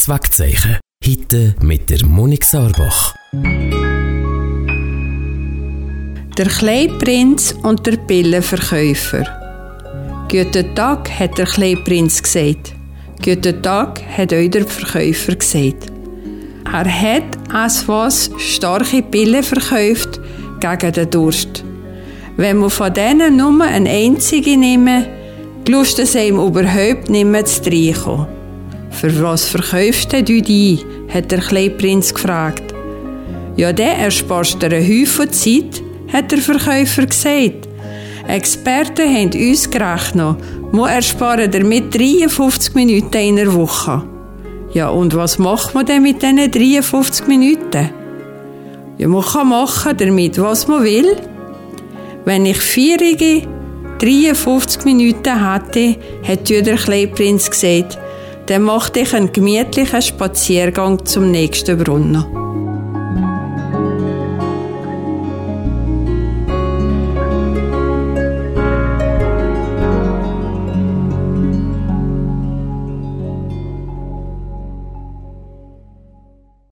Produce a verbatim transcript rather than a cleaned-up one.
Geschäftswegzeichen. Heute mit der Monik Sarbach. Der kleine Prinz und der Pillenverkäufer. Guten Tag, hat der kleine Prinz gesagt. Guten Tag, hat auch der Verkäufer gesagt. Er hat als was starke Pillen verkauft gegen den Durst. Wenn man von denen nur eine einzige nehmen, lust es ihm überhaupt nicht mehr zu reinkommen. Für was verkaufst du die? Hat der kleine Prinz gefragt. Ja, der ersparst dir einen Haufen Zeit, hat der Verkäufer gesagt. Experten haben uns gerechnet, wir ersparen damit dreiundfünfzig Minuten in der Woche. Ja, und was macht man denn mit diesen dreiundfünfzig Minuten? Ja, man kann machen damit, was man will. Wenn ich vierige dreiundfünfzig Minuten hätte, hat der kleine Prinz gesagt, dann machte ich einen gemütlichen Spaziergang zum nächsten Brunnen.